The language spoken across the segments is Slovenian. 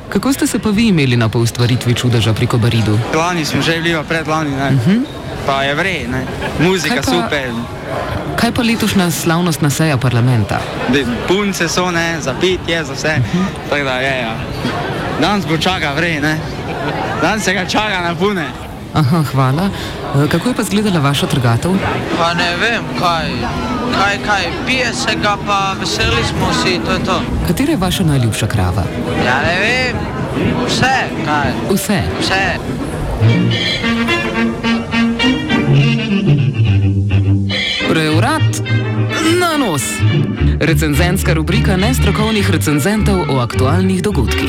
Kako ste se pa vi imeli na poustvaritvi čudeža pri Kobaridu? Lani smo že bili, predlani, pa je vrej, muzika super. Kaj pa letošnja slavnostna seja parlamenta? Punce so, za pitje, za vse, tako da je, ja. Danes bo čaka vrej, danes se ga čaka na pune. Aha, hvala. Kako je pa izgledala vaša trgatev? Pa ne vem, kaj, pije se ga, pa veseli smo vsi, to je to. Katera je vaša najljubša krava? Ja ne vem, vse, kaj. Vse? Vse. Preurat na nos. Recenzentska rubrika nestrokovnih recenzentov o aktualnih dogodkih.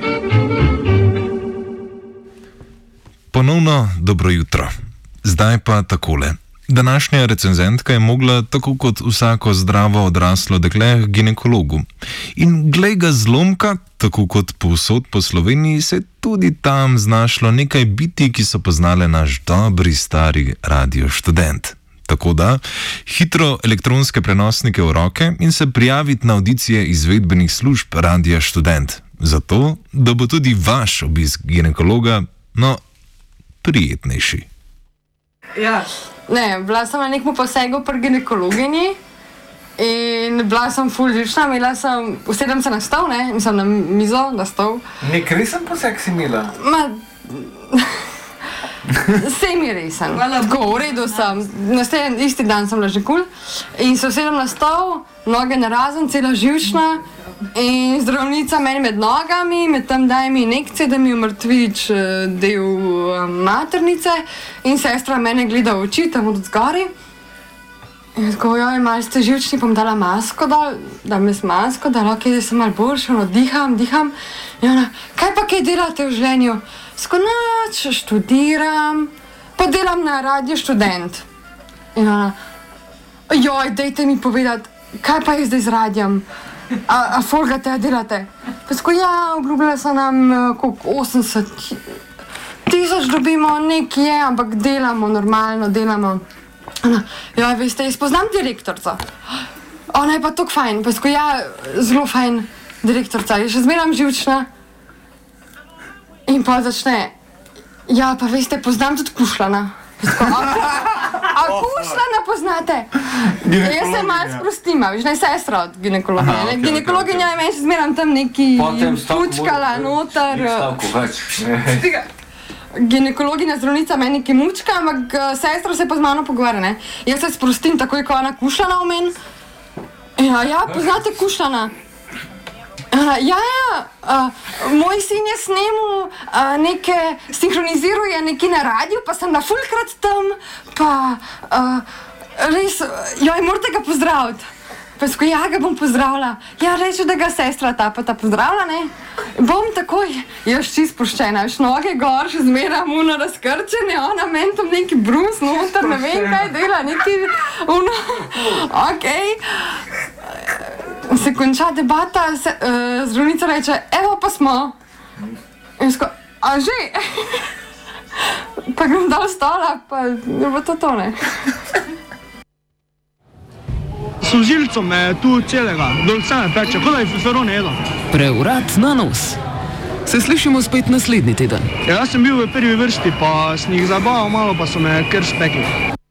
Ponovno dobro jutro. Zdaj pa takole. Današnja recenzentka je mogla, tako kot vsako zdravo odraslo dekle, k ginekologu. In glej ga zlomka, tako kot povsod po Sloveniji, se je tudi tam znašlo nekaj biti, ki so poznale naš dobri stari Radio Študent. Tako da, hitro elektronske prenosnike v roke in se prijaviti na avdicije izvedbenih služb Radia Študent. Zato, da bo tudi vaš obisk ginekologa, prijetnejši. Ja. Ne, bila sem na nekem posegu pri ginekologinji in bila sem ful živčna, usedem se na stol, mislim na mizo, na stol. Nek resen poseg si imela? Semi-resen. Tako, v redu sem. Isti dan sem bila že kul. In se usedem na stol, noge narazen, cela živčna. In zdravnica meni med nogami, med tam daje mi injekcije, da mi umrtvič del maternice. In sestra mene gleda v oči, tam od zgori. In tako, joj, malo ste živčni, bom dala masko dol, dam jaz masko, da sem malo boljša, diham. In ona, kaj pa kaj delate v življenju? Sko, noč, študiram, pa delam na Radio Študent. In ona, joj, dejte mi povedati, kaj pa je zdaj z radijom? A folgate, a delate? Pa sko, ja, obljubila so nam 80 000 dobimo, nekaj je, ampak delamo, normalno delamo. Ona, joj, veste, jaz poznam direktorca. Ona je pa tako fajn, pa sko, ja, zelo fajn direktorca, je še zmeram živčna. In pa začne, ja, pa veste, poznam tudi Kušljana. A Kušljana poznate? Jaz se malo sprostim, viš, sestra od ginekologinje. Ginekologinja je meni še zmeram tam neki mučkala noter. Ginekologinja zdravnica meni neki mučka, ampak sestra se pa z mano pogovarja, Jaz se sprostim takoj, ko ona Kušljana v meni. Ja, poznate Kušljana? Ja, moj sin je snemal sinhroniziruje nekaj na radiju, pa sem na fulkrat tam, pa res, joj, morate ga pozdraviti. Pa sko, ja, ga bom pozdravila. Ja, reče, da ga sestra ta pozdravila, Bom takoj, jaz čist spuščena, noge gor, še zmeram razkrčene, ona meni tam neki brus noter, ne vem kaj dela, neki okej. Se konča debata, zdravnica reče, evo pa smo. In sko, a že? Pa grem dol stola, pa je bo to, Služilco me je tu celega, dol vse me peče, kot da je feferone jedel. Preurat na nos. Se slišimo spet naslednji teden. Jaz sem bil v prvi vrsti, pa sem jih zabaval malo, pa so me kar spekli.